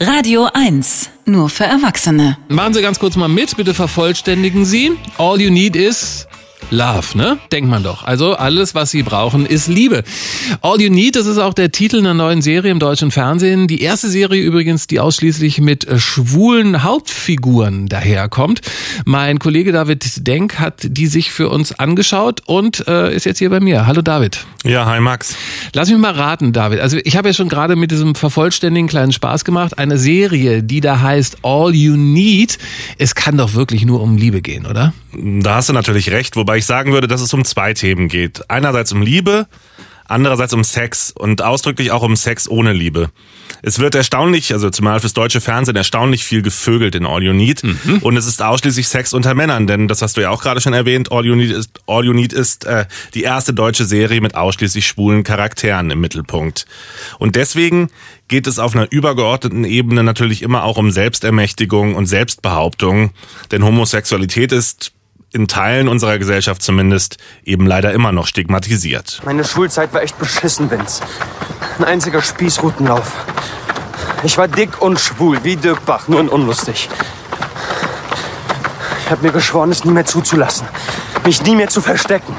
Radio 1, nur für Erwachsene. Machen Sie ganz kurz mal mit, bitte vervollständigen Sie. All you need is Love, ne? Denkt man doch. Also alles, was Sie brauchen, ist Liebe. All You Need, das ist auch der Titel einer neuen Serie im deutschen Fernsehen. Die erste Serie übrigens, die ausschließlich mit schwulen Hauptfiguren daherkommt. Mein Kollege David Denk hat die sich für uns angeschaut und ist jetzt hier bei mir. Hallo David. Ja, hi Max. Lass mich mal raten, David. Also ich habe ja schon gerade mit diesem Vervollständigen kleinen Spaß gemacht. Eine Serie, die da heißt All You Need. Es kann doch wirklich nur um Liebe gehen, oder? Da hast du natürlich recht, wobei ich sagen würde, dass es um zwei Themen geht. Einerseits um Liebe, andererseits um Sex und ausdrücklich auch um Sex ohne Liebe. Es wird erstaunlich, also zumal fürs deutsche Fernsehen, erstaunlich viel gevögelt in All You Need. Und es ist ausschließlich Sex unter Männern, denn das hast du ja auch gerade schon erwähnt, All You Need ist die erste deutsche Serie mit ausschließlich schwulen Charakteren im Mittelpunkt. Und deswegen geht es auf einer übergeordneten Ebene natürlich immer auch um Selbstermächtigung und Selbstbehauptung, denn Homosexualität ist in Teilen unserer Gesellschaft zumindest eben leider immer noch stigmatisiert. Meine Schulzeit war echt beschissen, Vince. Ein einziger Spießrutenlauf. Ich war dick und schwul, wie Dirk Bach, nur unlustig. Ich habe mir geschworen, es nie mehr zuzulassen. Mich nie mehr zu verstecken.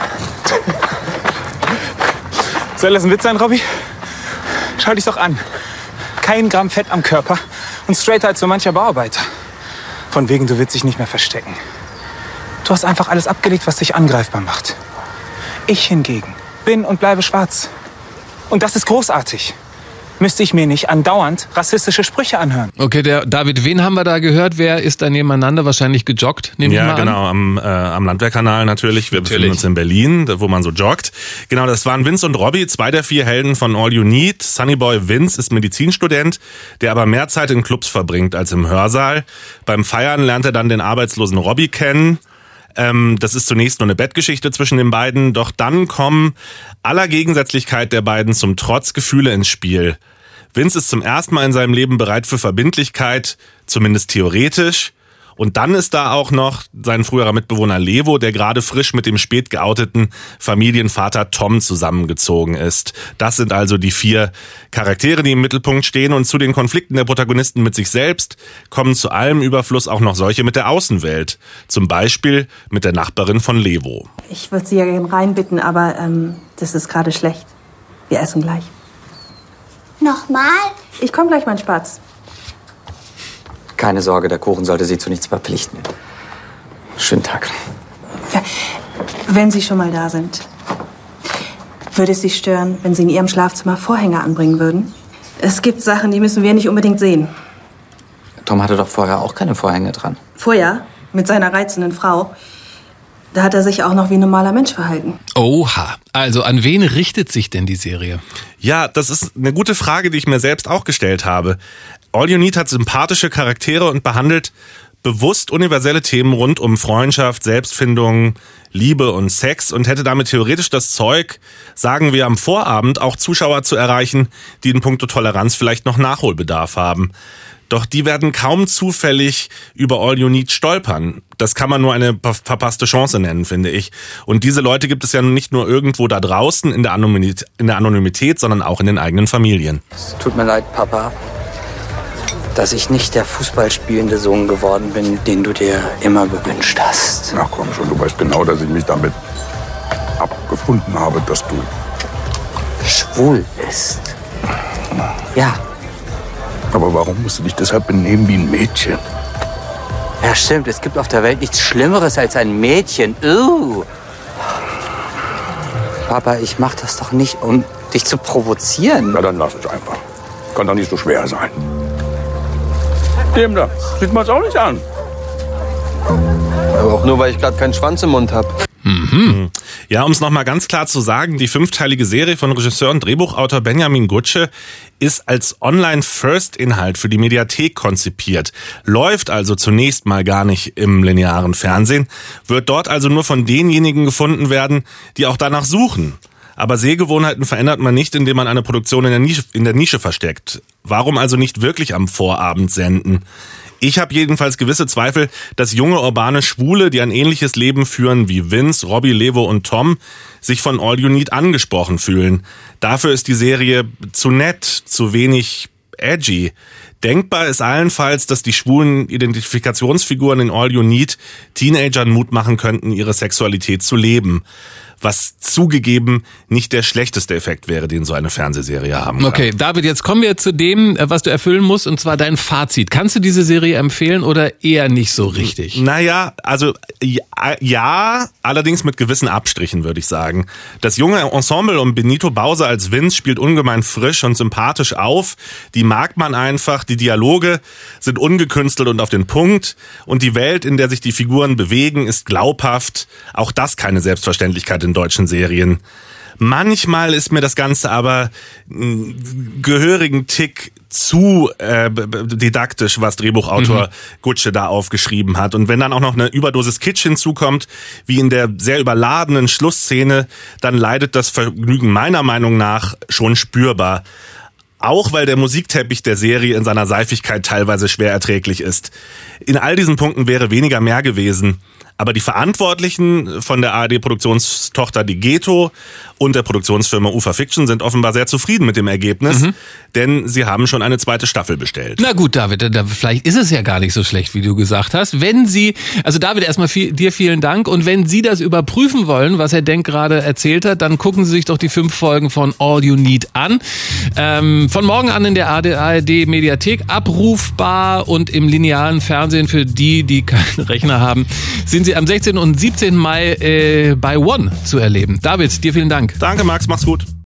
Soll das ein Witz sein, Robby? Schau dich doch an. Kein Gramm Fett am Körper und straighter als so mancher Bauarbeiter. Von wegen, du willst dich nicht mehr verstecken. Du hast einfach alles abgelegt, was dich angreifbar macht. Ich hingegen bin und bleibe schwarz. Und das ist großartig. Müsste ich mir nicht andauernd rassistische Sprüche anhören. Okay, David, wen haben wir da gehört? Wer ist da nebeneinander wahrscheinlich gejoggt? Ja, genau, am Landwehrkanal natürlich. Wir befinden uns in Berlin, wo man so joggt. Genau, das waren Vince und Robby, 2 der 4 Helden von All You Need. Sunnyboy Vince ist Medizinstudent, der aber mehr Zeit in Clubs verbringt als im Hörsaal. Beim Feiern lernt er dann den arbeitslosen Robby kennen. Das ist zunächst nur eine Bettgeschichte zwischen den beiden, doch dann kommen aller Gegensätzlichkeit der beiden zum Trotz Gefühle ins Spiel. Vince ist zum ersten Mal in seinem Leben bereit für Verbindlichkeit, zumindest theoretisch. Und dann ist da auch noch sein früherer Mitbewohner Levo, der gerade frisch mit dem spät geouteten Familienvater Tom zusammengezogen ist. Das sind also die 4 Charaktere, die im Mittelpunkt stehen. Und zu den Konflikten der Protagonisten mit sich selbst kommen zu allem Überfluss auch noch solche mit der Außenwelt. Zum Beispiel mit der Nachbarin von Levo. Ich würde Sie ja gerne reinbitten, aber das ist gerade schlecht. Wir essen gleich. Nochmal? Ich komme gleich, mein Spatz. Keine Sorge, der Kuchen sollte Sie zu nichts verpflichten. Schönen Tag. Ja, wenn Sie schon mal da sind, würde es Sie stören, wenn Sie in Ihrem Schlafzimmer Vorhänge anbringen würden? Es gibt Sachen, die müssen wir nicht unbedingt sehen. Tom hatte doch vorher auch keine Vorhänge dran. Vorher, mit seiner reizenden Frau, da hat er sich auch noch wie ein normaler Mensch verhalten. Oha, also an wen richtet sich denn die Serie? Ja, das ist eine gute Frage, die ich mir selbst auch gestellt habe. All You Need hat sympathische Charaktere und behandelt bewusst universelle Themen rund um Freundschaft, Selbstfindung, Liebe und Sex und hätte damit theoretisch das Zeug, sagen wir am Vorabend, auch Zuschauer zu erreichen, die in puncto Toleranz vielleicht noch Nachholbedarf haben. Doch die werden kaum zufällig über All You Need stolpern. Das kann man nur eine verpasste Chance nennen, finde ich. Und diese Leute gibt es ja nicht nur irgendwo da draußen in der Anonymität, sondern auch in den eigenen Familien. Es tut mir leid, Papa, dass ich nicht der fußballspielende Sohn geworden bin, den du dir immer gewünscht hast. Ach komm schon, du weißt genau, dass ich mich damit abgefunden habe, dass du schwul bist. Ja. Aber warum musst du dich deshalb benehmen wie ein Mädchen? Ja, stimmt. Es gibt auf der Welt nichts Schlimmeres als ein Mädchen. Papa, ich mach das doch nicht, um dich zu provozieren. Na, dann lass es einfach. Kann doch nicht so schwer sein. Dem da, sieht man es auch nicht an. Aber auch nur, weil ich gerade keinen Schwanz im Mund habe. Ja, um es nochmal ganz klar zu sagen, die 5-teilige Serie von Regisseur und Drehbuchautor Benjamin Gutsche ist als Online-First-Inhalt für die Mediathek konzipiert, läuft also zunächst mal gar nicht im linearen Fernsehen, wird dort also nur von denjenigen gefunden werden, die auch danach suchen. Aber Sehgewohnheiten verändert man nicht, indem man eine Produktion in der Nische versteckt. Warum also nicht wirklich am Vorabend senden? Ich habe jedenfalls gewisse Zweifel, dass junge urbane Schwule, die ein ähnliches Leben führen wie Vince, Robby, Levo und Tom, sich von All You Need angesprochen fühlen. Dafür ist die Serie zu nett, zu wenig edgy. Denkbar ist allenfalls, dass die schwulen Identifikationsfiguren in All You Need Teenagern Mut machen könnten, ihre Sexualität zu leben. Was zugegeben nicht der schlechteste Effekt wäre, den so eine Fernsehserie haben kann. Okay, David, jetzt kommen wir zu dem, was du erfüllen musst, und zwar dein Fazit. Kannst du diese Serie empfehlen oder eher nicht so richtig? Naja, also ja, allerdings mit gewissen Abstrichen, würde ich sagen. Das junge Ensemble um Benito Bauser als Vince spielt ungemein frisch und sympathisch auf. Die mag man einfach, die Dialoge sind ungekünstelt und auf den Punkt. Und die Welt, in der sich die Figuren bewegen, ist glaubhaft. Auch das keine Selbstverständlichkeit in deutschen Serien. Manchmal ist mir das Ganze aber einen gehörigen Tick zu didaktisch, was Drehbuchautor Gutsche da aufgeschrieben hat. Und wenn dann auch noch eine Überdosis Kitsch hinzukommt, wie in der sehr überladenen Schlussszene, dann leidet das Vergnügen meiner Meinung nach schon spürbar. Auch weil der Musikteppich der Serie in seiner Seifigkeit teilweise schwer erträglich ist. In all diesen Punkten wäre weniger mehr gewesen. Aber die Verantwortlichen von der ARD-Produktionstochter Digeto und der Produktionsfirma Ufa Fiction sind offenbar sehr zufrieden mit dem Ergebnis, denn sie haben schon eine zweite Staffel bestellt. Na gut, David, vielleicht ist es ja gar nicht so schlecht, wie du gesagt hast. Also David, erstmal dir vielen Dank. Und wenn Sie das überprüfen wollen, was Herr Denk gerade erzählt hat, dann gucken Sie sich doch die 5 Folgen von All You Need an. Von morgen an in der ARD-Mediathek abrufbar und im linearen Fernsehen für die keinen Rechner haben, sind Sie am 16. und 17. Mai bei One zu erleben. David, dir vielen Dank. Danke, Max, mach's gut.